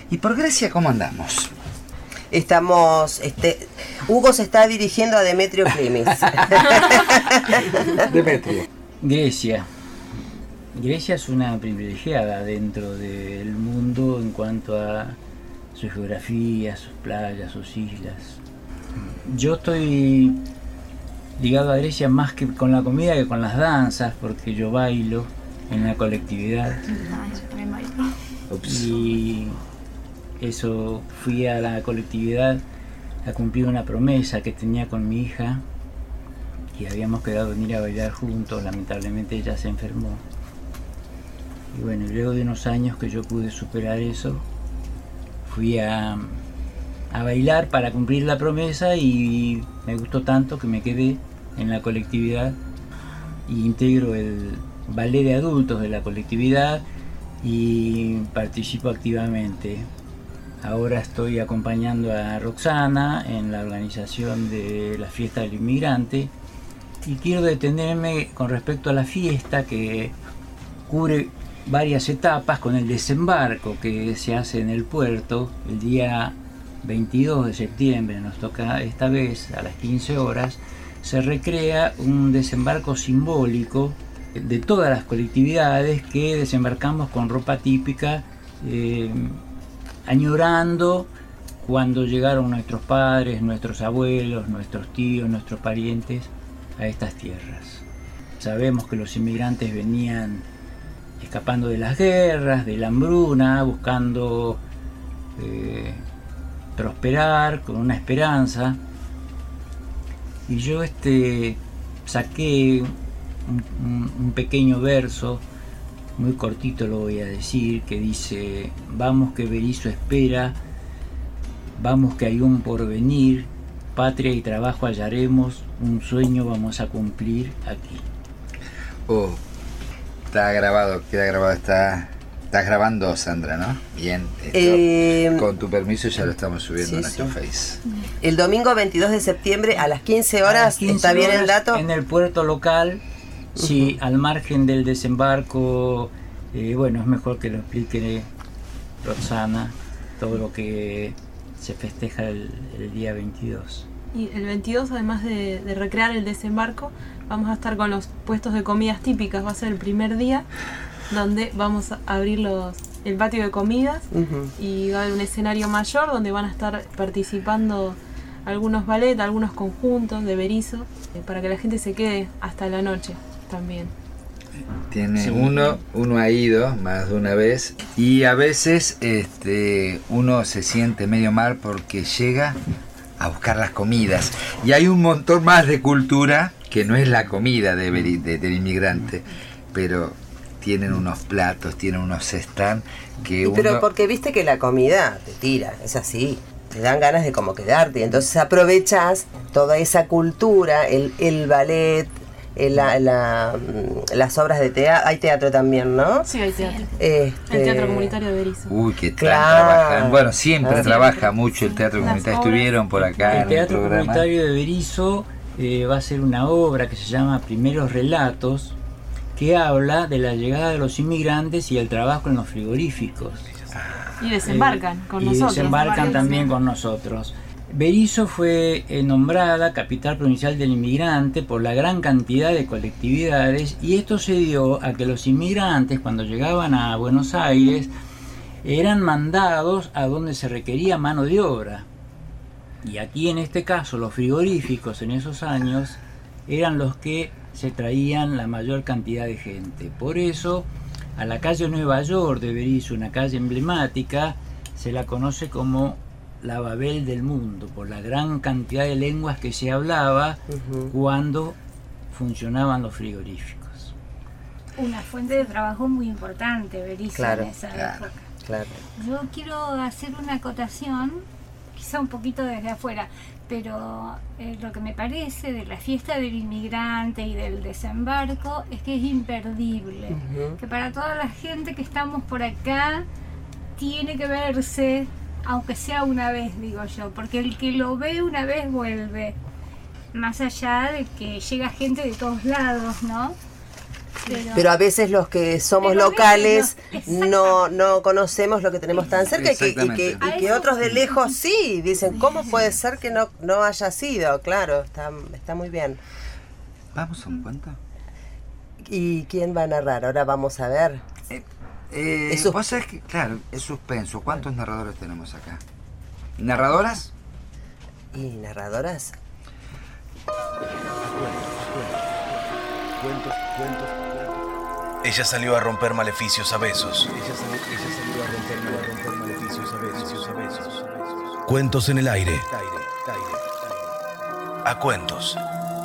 ¿Y por Grecia cómo andamos? Estamos, Hugo se está dirigiendo a Demetrio Climis. Demetrio. Grecia es una privilegiada dentro del mundo en cuanto a su geografía, sus playas, sus islas. Yo estoy ligado a Grecia más que con la comida que con las danzas, porque yo bailo en la colectividad. Y eso, fui a la colectividad a cumplir una promesa que tenía con mi hija, y habíamos quedado en ir a bailar juntos. Lamentablemente ella se enfermó. Y bueno, luego de unos años que yo pude superar eso, fui a bailar para cumplir la promesa, y me gustó tanto que me quedé en la colectividad y integro el ballet de adultos de la colectividad y participo activamente. Ahora estoy acompañando a Roxana en la organización de la fiesta del inmigrante, y quiero detenerme con respecto a la fiesta, que cubre varias etapas, con el desembarco que se hace en el puerto el día 22 de septiembre. Nos toca esta vez a las 15 horas. Se recrea un desembarco simbólico de todas las colectividades que desembarcamos con ropa típica, añorando cuando llegaron nuestros padres, nuestros abuelos, nuestros tíos, nuestros parientes a estas tierras. Sabemos que los inmigrantes venían escapando de las guerras, de la hambruna, buscando prosperar con una esperanza. Y yo saqué un pequeño verso, muy cortito lo voy a decir, que dice: vamos que Berisso espera, vamos que hay un porvenir, patria y trabajo hallaremos, un sueño vamos a cumplir aquí. Oh, está grabado, queda grabado, estás grabando, Sandra, ¿no? Bien, esto, con tu permiso ya lo estamos subiendo a nuestro Face. El domingo 22 de septiembre a las 15 horas, 15 ¿está bien el dato? En el puerto local, sí, al margen del desembarco. Bueno, es mejor que lo explique Roxana, todo lo que se festeja el día 22. Y el 22, además de recrear el desembarco, vamos a estar con los puestos de comidas típicas. Va a ser el primer día donde vamos a abrir el patio de comidas, y va a haber un escenario mayor donde van a estar participando algunos ballet, algunos conjuntos de Berisso, para que la gente se quede hasta la noche también. Tiene sí. Uno ha ido más de una vez, y a veces uno se siente medio mal porque llega a buscar las comidas, y hay un montón más de cultura que no es la comida del inmigrante, pero tienen unos platos, tienen unos stands que pero porque viste que la comida te tira, es así, te dan ganas de como quedarte, entonces aprovechas toda esa cultura, el ballet, las obras de teatro. Hay teatro también, ¿no? Sí, hay teatro. El Teatro Comunitario de Berisso. Uy, qué tal trabajan. Bueno, siempre trabaja mucho el Teatro Comunitario. Estuvieron por acá el Teatro Comunitario de Berisso va a ser una obra que se llama Primeros Relatos, que habla de la llegada de los inmigrantes y el trabajo en los frigoríficos. Y desembarcan con nosotros. Y desembarcan también con nosotros. Berisso fue nombrada capital provincial del inmigrante por la gran cantidad de colectividades, y esto se dio a que los inmigrantes, cuando llegaban a Buenos Aires, eran mandados a donde se requería mano de obra. Y aquí, en este caso, los frigoríficos en esos años eran los que se traían la mayor cantidad de gente. Por eso, a la calle Nueva York de Berisso, una calle emblemática, se la conoce como la Babel del mundo, por la gran cantidad de lenguas que se hablaba cuando funcionaban los frigoríficos. Una fuente de trabajo muy importante, Berisso, en esa época. Claro. Yo quiero hacer una acotación, quizá un poquito desde afuera, pero lo que me parece de la fiesta del inmigrante y del desembarco es que es imperdible, que para toda la gente que estamos por acá tiene que verse, aunque sea una vez, digo yo, porque el que lo ve una vez vuelve, más allá de que llega gente de todos lados, ¿no? Pero a veces los que somos Pero a locales veces no conocemos lo que tenemos tan cerca y que Exactamente. otros de lejos sí, dicen, ¿cómo puede ser que no haya sido? Claro, está muy bien. ¿Vamos a un cuento? ¿Y quién va a narrar? Ahora vamos a ver. Vos sabés que, claro, es suspenso. ¿Cuántos narradores tenemos acá? ¿Narradoras? ¿Y narradoras? Ella salió a romper maleficios a besos. Cuentos en el aire. A cuentos.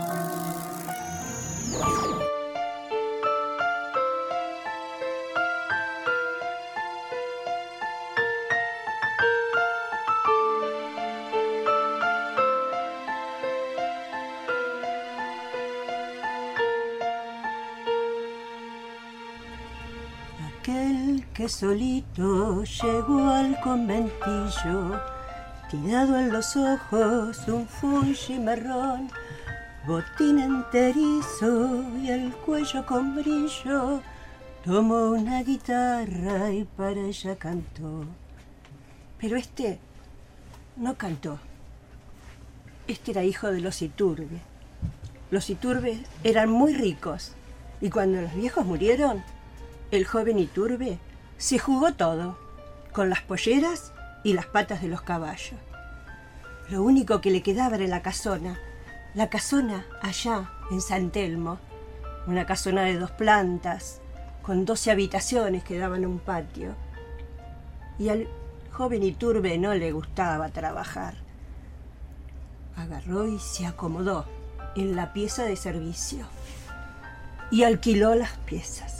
Aquel que solito llegó al conventillo, tirado en los ojos un fungi marrón, botín enterizo y el cuello con brillo, tomó una guitarra y para ella cantó. Pero este no cantó. Este era hijo de los Iturbe. Los Iturbe eran muy ricos y cuando los viejos murieron, el joven Iturbe se jugó todo, con las polleras y las patas de los caballos. Lo único que le quedaba era la casona allá en San Telmo, una casona de 2 plantas, con 12 habitaciones que daban un patio. Y al joven Iturbe no le gustaba trabajar. Agarró y se acomodó en la pieza de servicio y alquiló las piezas.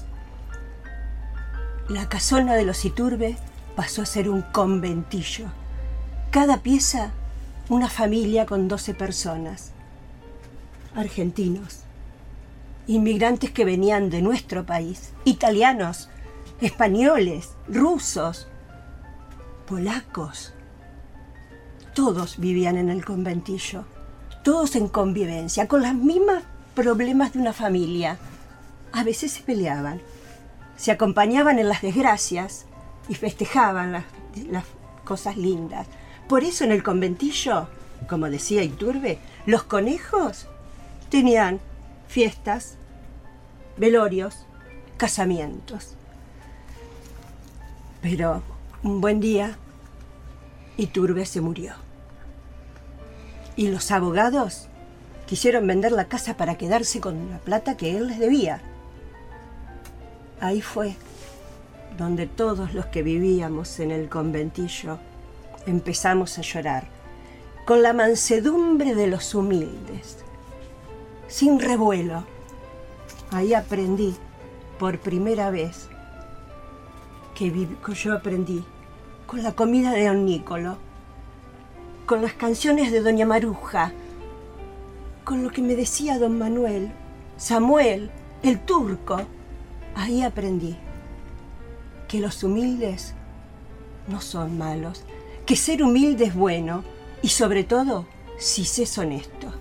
La casona de los Iturbe pasó a ser un conventillo. Cada pieza, una familia con 12 personas. Argentinos, inmigrantes que venían de nuestro país, italianos, españoles, rusos, polacos. Todos vivían en el conventillo, todos en convivencia, con los mismos problemas de una familia. A veces se peleaban. Se acompañaban en las desgracias y festejaban las cosas lindas. Por eso en el conventillo, como decía Iturbe, los conejos tenían fiestas, velorios, casamientos. Pero un buen día, Iturbe se murió. Y los abogados quisieron vender la casa para quedarse con la plata que él les debía. Ahí fue donde todos los que vivíamos en el conventillo empezamos a llorar, con la mansedumbre de los humildes, sin revuelo. Ahí aprendí, por primera vez, que yo aprendí con la comida de don Nicolo, con las canciones de doña Maruja, con lo que me decía don Manuel, Samuel, el turco. Ahí aprendí que los humildes no son malos, que ser humilde es bueno y sobre todo si se es honesto.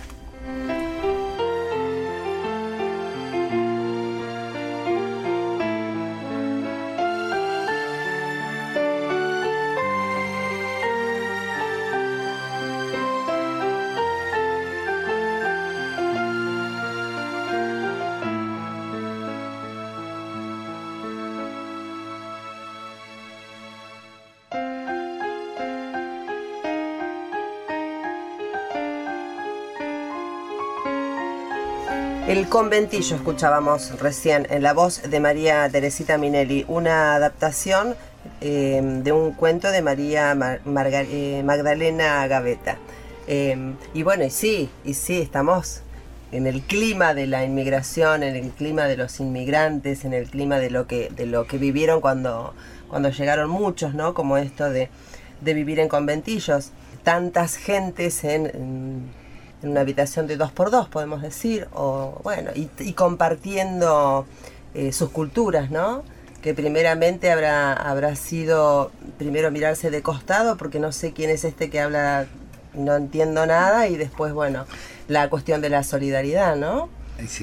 El conventillo escuchábamos recién en la voz de María Teresita Minelli, una adaptación de un cuento de María Magdalena Gavetta. Y bueno, y sí, estamos en el clima de la inmigración, en el clima de los inmigrantes, en el clima de lo que vivieron cuando llegaron muchos, ¿no? Como esto de vivir en conventillos. Tantas gentes en una habitación de 2x2, podemos decir, o bueno, y compartiendo sus culturas, ¿no? Que primeramente habrá sido primero mirarse de costado, porque no sé quién es este que habla, no entiendo nada, y después, bueno, la cuestión de la solidaridad, ¿no? Sí,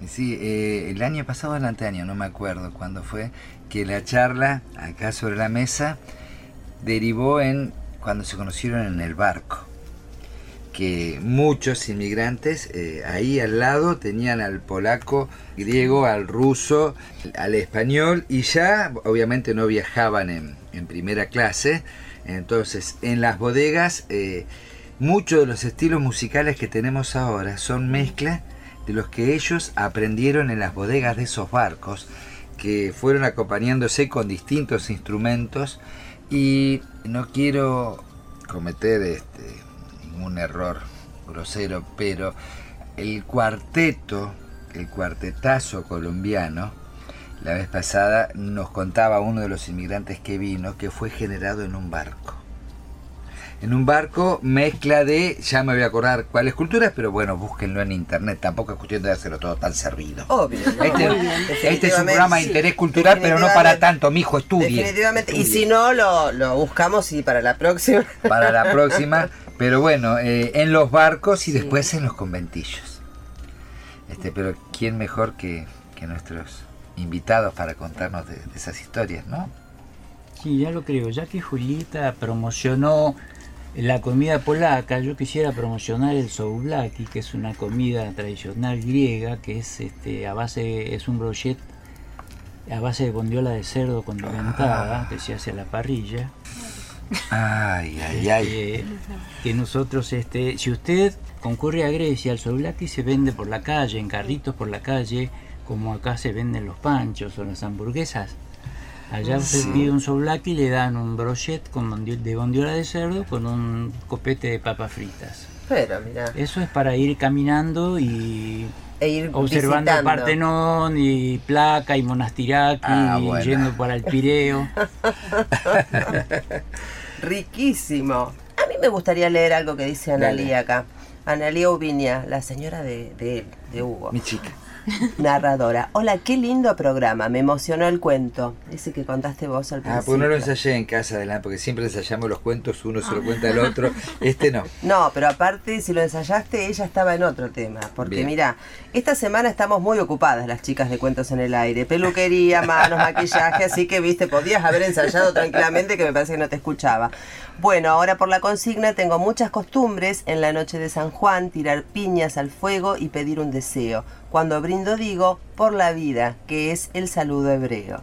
Sí, el año pasado o el anteaño, no me acuerdo cuándo fue, que la charla acá sobre la mesa derivó en cuando se conocieron en el barco, que muchos inmigrantes ahí al lado tenían al polaco, griego, al ruso, al español, y ya obviamente no viajaban en primera clase. Entonces en las bodegas muchos de los estilos musicales que tenemos ahora son mezcla de los que ellos aprendieron en las bodegas de esos barcos, que fueron acompañándose con distintos instrumentos. Y no quiero cometer ningún error grosero, pero el cuartetazo colombiano, la vez pasada nos contaba uno de los inmigrantes que vino que fue generado en un barco. En un barco, mezcla de, ya me voy a acordar cuáles culturas, pero bueno, búsquenlo en internet, tampoco es cuestión de hacerlo todo tan servido. Obvio. ¿No? Este es un programa de interés cultural, pero no para tanto, mijo, estudie. Definitivamente, estudie. Y si no, lo buscamos y para la próxima. Para la próxima, pero bueno, en los barcos y después en los conventillos. Pero ¿quién mejor que nuestros invitados para contarnos de esas historias, no? Sí, ya lo creo, ya que Julieta promocionó la comida polaca, yo quisiera promocionar el souvlaki, que es una comida tradicional griega, que es es un brochet a base de bondiola de cerdo condimentada, que se hace a la parrilla. Que nosotros, si usted concurre a Grecia, el souvlaki se vende por la calle, en carritos por la calle, como acá se venden los panchos o las hamburguesas. Allá usted pide un souvlaki y le dan un brochet de bondiola de cerdo con un copete de papas fritas. Pero mira. Eso es para ir caminando e ir observando visitando. el Partenón y Placa y Monastiraki y yendo para el Pireo. Riquísimo. A mí me gustaría leer algo que dice Analía acá. Analía Ubiña, la señora de Hugo. Mi chica. Narradora. Hola, qué lindo programa, me emocionó el cuento. Ese que contaste vos al principio. Pues no lo ensayé en casa, adelante, porque siempre ensayamos los cuentos, uno se lo cuenta al otro, no. No, pero aparte, si lo ensayaste, ella estaba en otro tema. Porque Bien. Mira, esta semana estamos muy ocupadas las chicas de Cuentos en el Aire. Peluquería, manos, maquillaje, así que, viste, podías haber ensayado tranquilamente, que me parece que no te escuchaba. Bueno, ahora por la consigna tengo muchas costumbres en la noche de San Juan, tirar piñas al fuego y pedir un deseo. Cuando brindo digo, por la vida, que es el saludo hebreo.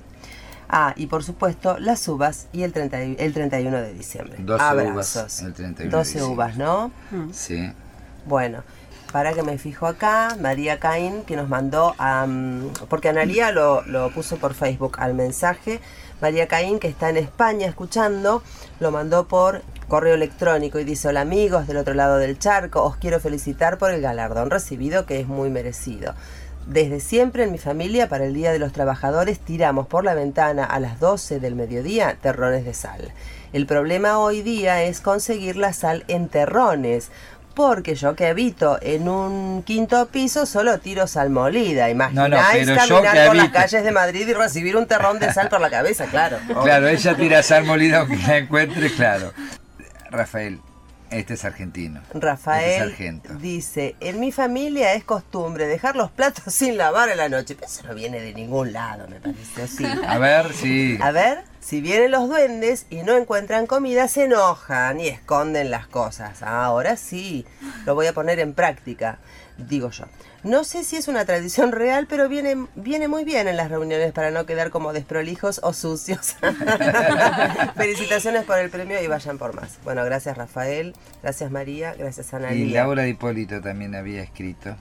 Y por supuesto, las uvas y el 31 de diciembre. 12 Abrazos. uvas el 31 12 de diciembre. uvas, ¿no? Sí. Bueno, para que me fijo acá, María Caín, que nos mandó, porque Analía lo puso por Facebook al mensaje. María Caín, que está en España escuchando, lo mandó por correo electrónico y dice: hola amigos del otro lado del charco, os quiero felicitar por el galardón recibido, que es muy merecido. Desde siempre en mi familia, para el Día de los Trabajadores, tiramos por la ventana a las 12 del mediodía terrones de sal. El problema hoy día es conseguir la sal en terrones, porque yo que habito en un quinto piso solo tiro sal molida. Imagináis caminar por las calles de Madrid y recibir un terrón de sal por la cabeza, claro. Claro, ella tira sal molida aunque la encuentre, claro. Rafael, este es argentino. Rafael este es dice: en mi familia es costumbre dejar los platos sin lavar en la noche. Pero eso no viene de ningún lado, me parece así. A ver, sí. A ver, si vienen los duendes y no encuentran comida, se enojan y esconden las cosas. Ahora sí, lo voy a poner en práctica, digo yo. No sé si es una tradición real, pero viene muy bien en las reuniones para no quedar como desprolijos o sucios. Felicitaciones por el premio y vayan por más. Bueno, gracias Rafael, gracias María, gracias Analía. Y Laura de Hipólito también había escrito.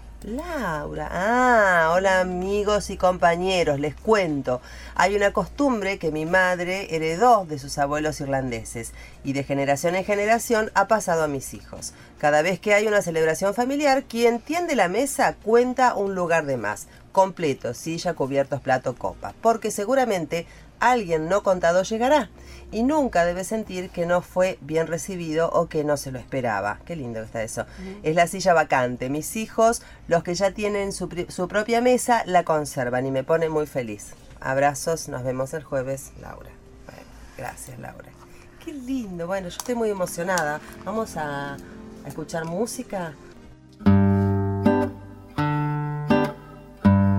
Laura, hola amigos y compañeros, les cuento. Hay una costumbre que mi madre heredó de sus abuelos irlandeses y de generación en generación ha pasado a mis hijos. Cada vez que hay una celebración familiar, quien tiende la mesa cuenta un lugar de más, completo, silla, cubiertos, plato, copa, porque seguramente alguien no contado llegará y nunca debe sentir que no fue bien recibido o que no se lo esperaba. Qué lindo que está eso. Es la silla vacante. Mis hijos, los que ya tienen su propia mesa, la conservan y me pone muy feliz. Abrazos, nos vemos el jueves, Laura. Bueno, gracias, Laura. Qué lindo. Bueno, yo estoy muy emocionada. Vamos a escuchar música.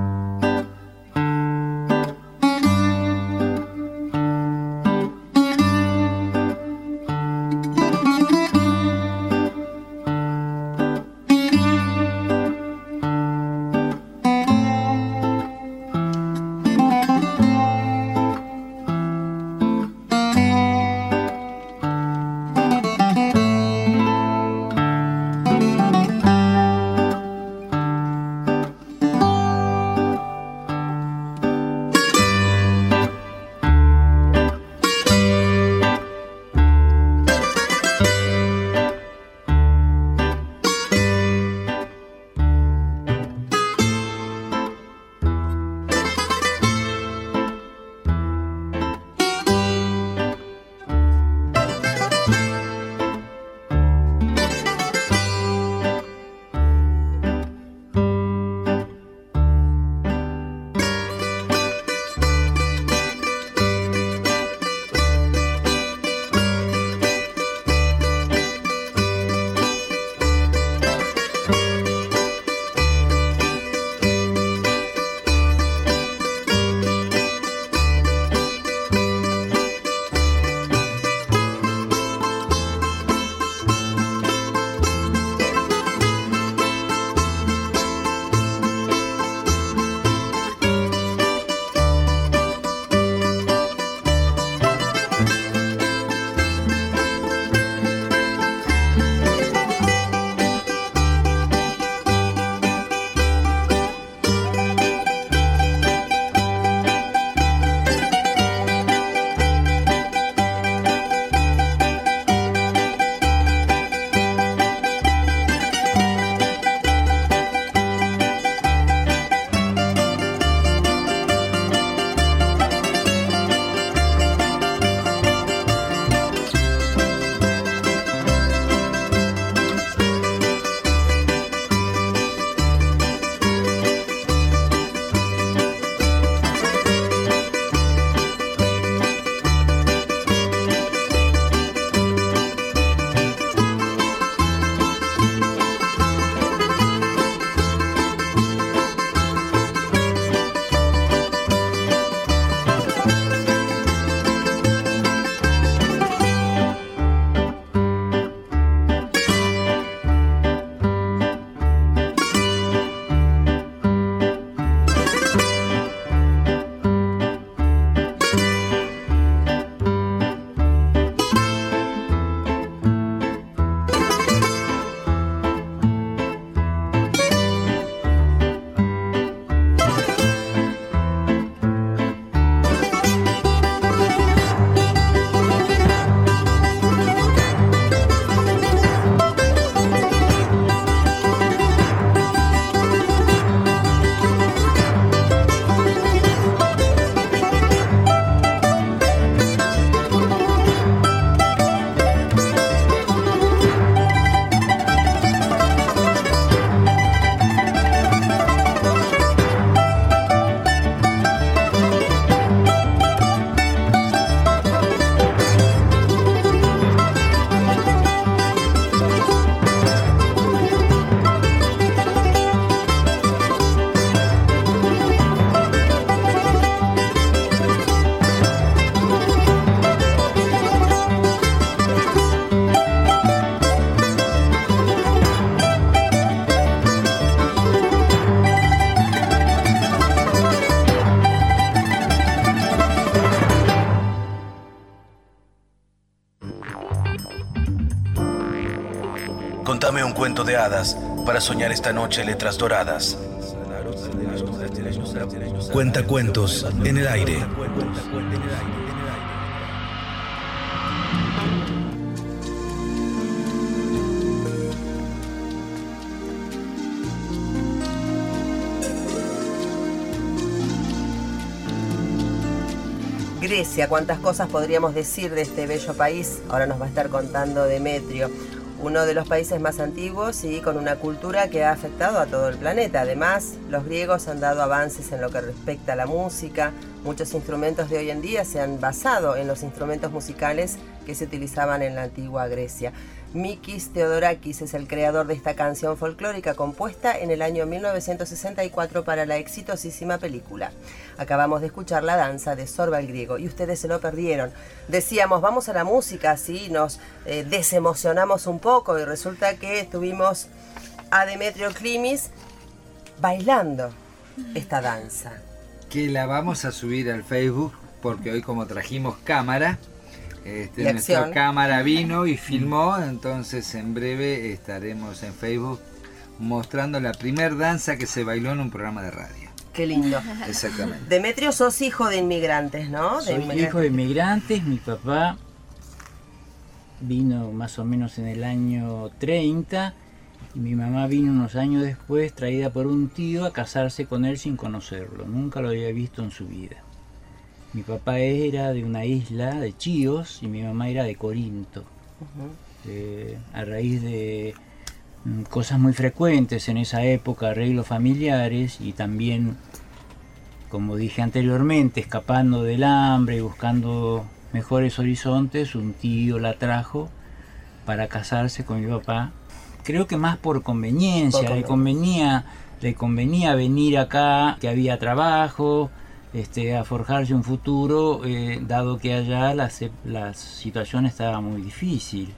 Contame un cuento de hadas para soñar esta noche letras doradas. Cuenta cuentos en el aire. Grecia, cuántas cosas podríamos decir de este bello país. Ahora nos va a estar contando Demetrio. Uno de los países más antiguos y con una cultura que ha afectado a todo el planeta. Además, los griegos han dado avances en lo que respecta a la música. Muchos instrumentos de hoy en día se han basado en los instrumentos musicales que se utilizaban en la antigua Grecia. Mikis Theodorakis es el creador de esta canción folclórica compuesta en el año 1964 para la exitosísima película. Acabamos de escuchar la danza de Zorba el griego y ustedes se lo perdieron. Decíamos, vamos a la música, así nos desemocionamos un poco y resulta que tuvimos a Demetrio Klimis bailando esta danza. Que la vamos a subir al Facebook porque hoy como trajimos cámara, nuestra cámara vino y filmó, entonces en breve estaremos en Facebook mostrando la primer danza que se bailó en un programa de radio. Qué lindo. Exactamente. Demetrio, sos hijo de inmigrantes, ¿no? Soy hijo de inmigrantes, mi papá vino más o menos en el año 30 y mi mamá vino unos años después, traída por un tío, a casarse con él sin conocerlo, nunca lo había visto en su vida. Mi papá era de una isla de Chios y mi mamá era de Corinto. A raíz de cosas muy frecuentes en esa época, arreglos familiares y también, como dije anteriormente, escapando del hambre y buscando mejores horizontes, un tío la trajo para casarse con mi papá. Creo que más por conveniencia, le convenía venir acá, que había trabajo, a forjarse un futuro, dado que allá la situación estaba muy difícil.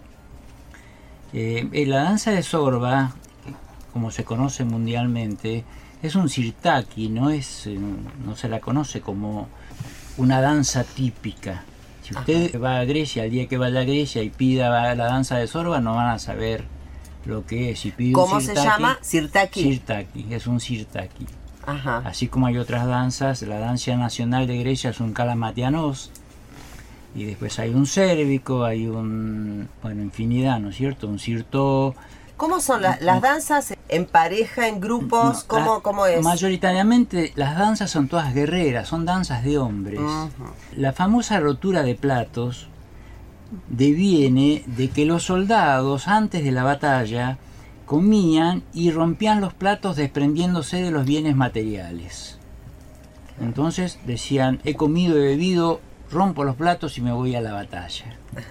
La danza de Zorba, como se conoce mundialmente, es un sirtaki, no se la conoce como una danza típica. Si usted va a Grecia, el día que vaya a Grecia y pida la danza de Zorba, no van a saber lo que es. Si pide ¿Cómo un sirtaki, se llama? Sirtaki. Sirtaki, es un sirtaki. Ajá. Así como hay otras danzas, la danza nacional de Grecia es un kalamatianos, y después hay un cérvico, hay infinidad, ¿no es cierto? Un sirtó. ¿Cómo son las danzas? ¿En pareja, en grupos? ¿Cómo es? Mayoritariamente las danzas son todas guerreras, son danzas de hombres. La famosa rotura de platos deviene de que los soldados antes de la batalla comían y rompían los platos desprendiéndose de los bienes materiales. Entonces decían, he comido y bebido, rompo los platos y me voy a la batalla.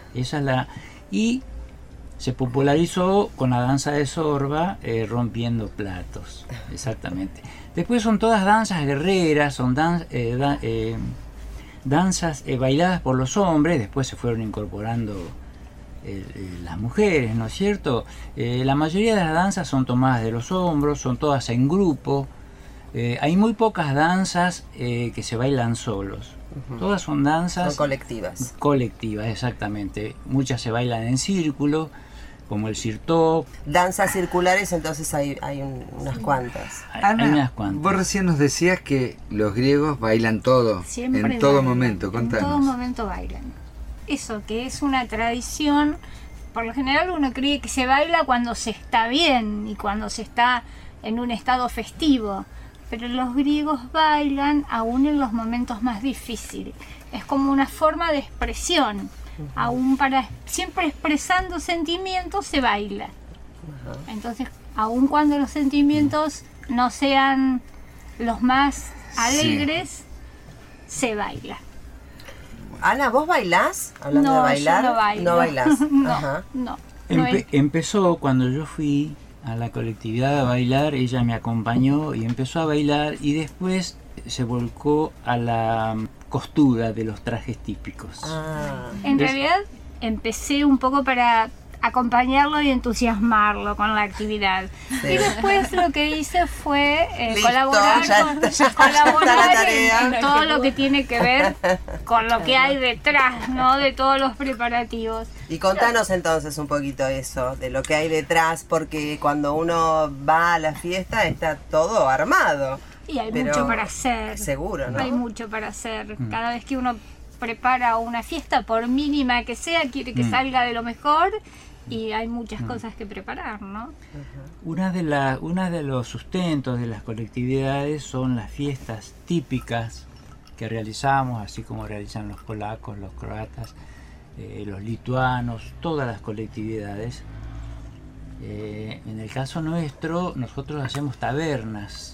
Y se popularizó con la danza de Zorba, rompiendo platos. Exactamente. Después son todas danzas guerreras, son danzas bailadas por los hombres, después se fueron incorporando las mujeres, ¿no es cierto? La mayoría de las danzas son tomadas de los hombros, son todas en grupo. Hay muy pocas danzas que se bailan solos. Todas son danzas... Son colectivas. Colectivas, exactamente. Muchas se bailan en círculo, como el sirtó. Danzas circulares, entonces hay unas cuantas. Hay unas cuantas. Vos recién nos decías que los griegos bailan todo, Siempre en todo bailan, momento. Contanos. En todo momento bailan. Eso, que es una tradición, por lo general uno cree que se baila cuando se está bien y cuando se está en un estado festivo, pero los griegos bailan aún en los momentos más difíciles. Es como una forma de expresión, aún siempre expresando sentimientos se baila. Entonces, aún cuando los sentimientos no sean los más alegres, se baila. Ana, ¿vos bailás? Hablando de bailar. Yo no bailo. No bailás. No, Ajá. no. Empezó cuando yo fui a la colectividad a bailar, ella me acompañó y empezó a bailar y después se volcó a la costura de los trajes típicos. En realidad empecé un poco para acompañarlo y entusiasmarlo con la actividad. Sí. Y después lo que hice fue colaborar en todo lo que tiene que ver con lo que hay detrás, ¿no? De todos los preparativos. Y contanos entonces un poquito eso, de lo que hay detrás, porque cuando uno va a la fiesta está todo armado. Y hay mucho para hacer. Seguro, ¿no? Hay mucho para hacer. Cada vez que uno prepara una fiesta, por mínima que sea, quiere que salga de lo mejor. Y hay muchas cosas que preparar, ¿no? Una de los sustentos de las colectividades son las fiestas típicas que realizamos, así como realizan los polacos, los croatas, los lituanos, todas las colectividades. En el caso nuestro, nosotros hacemos tabernas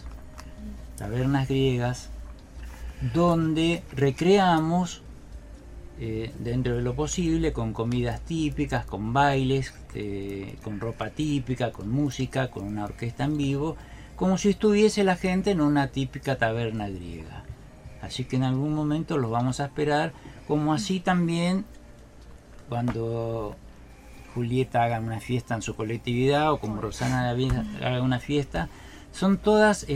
griegas, donde recreamos dentro de lo posible, con comidas típicas, con bailes, con ropa típica, con música, con una orquesta en vivo, como si estuviese la gente en una típica taberna griega. Así que en algún momento los vamos a esperar, como así también cuando Julieta haga una fiesta en su colectividad, o como Rosana haga una fiesta. Son todas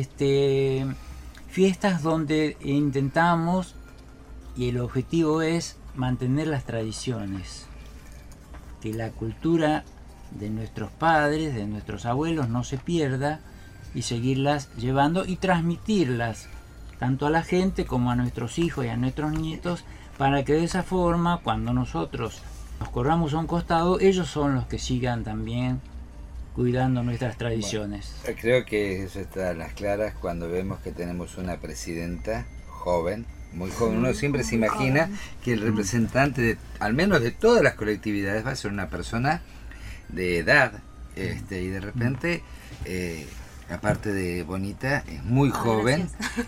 fiestas donde intentamos, y el objetivo es mantener las tradiciones, que la cultura de nuestros padres, de nuestros abuelos no se pierda, y seguirlas llevando y transmitirlas tanto a la gente como a nuestros hijos y a nuestros nietos, para que de esa forma, cuando nosotros nos corramos a un costado, ellos son los que sigan también cuidando nuestras tradiciones. Bueno, creo que eso está a las claras cuando vemos que tenemos una presidenta joven, muy joven. Uno siempre se imagina que el representante, al menos de todas las colectividades, va a ser una persona de edad, y de repente, aparte de bonita, es muy joven,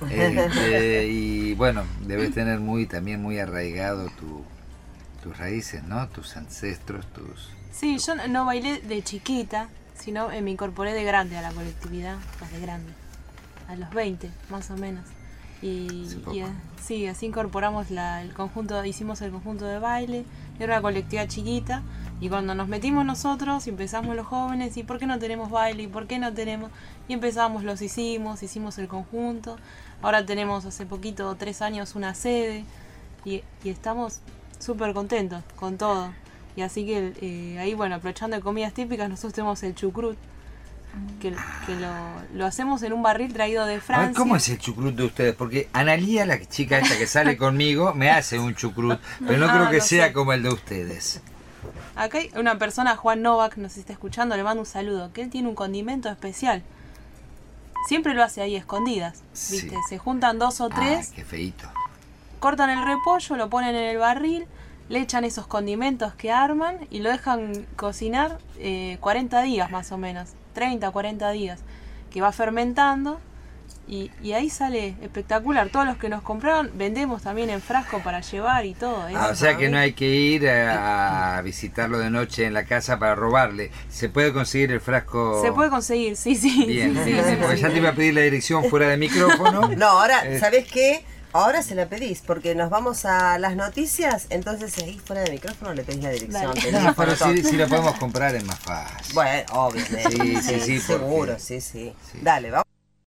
y bueno, debes tener también muy arraigado tus raíces, ¿no? Tus ancestros, Sí, yo no bailé de chiquita, sino me incorporé de grande a la colectividad, de grande, a los 20 más o menos. Sí, así incorporamos el conjunto, hicimos el conjunto de baile, era una colectividad chiquita, y cuando nos metimos nosotros, empezamos los jóvenes, ¿y por qué no tenemos baile? ¿Y por qué no tenemos? Y empezamos, hicimos el conjunto, ahora tenemos hace poquito, 3 años, una sede, y estamos súper contentos con todo. Y así que ahí, bueno, aprovechando de comidas típicas, nosotros tenemos el chucrut, que lo hacemos en un barril traído de Francia. A ver, ¿cómo es el chucrut de ustedes? Porque Analía, la chica esta que sale conmigo, me hace un chucrut, pero no creo que sea como el de ustedes. Acá hay una persona, Juan Novak, nos está escuchando, le mando un saludo, que él tiene un condimento especial. Siempre lo hace ahí escondidas, ¿viste? Sí. Se juntan 2 o 3. Qué feíto. Cortan el repollo, lo ponen en el barril, le echan esos condimentos que arman y lo dejan cocinar 40 días más o menos, 30, 40 días, que va fermentando y ahí sale espectacular. Todos los que nos compraron vendemos también en frasco para llevar y todo. O sea que no hay que ir a visitarlo de noche en la casa para robarle. ¿Se puede conseguir el frasco? Se puede conseguir, sí. Bien, sí, porque ya te iba a pedir la dirección fuera de micrófono. No, ahora, ¿sabés qué? Ahora se la pedís, porque nos vamos a las noticias, entonces ahí fuera de micrófono le pedís la dirección. No, pero si lo podemos comprar es más fácil. Bueno, obviamente. Sí, seguro, sí. Dale, vamos.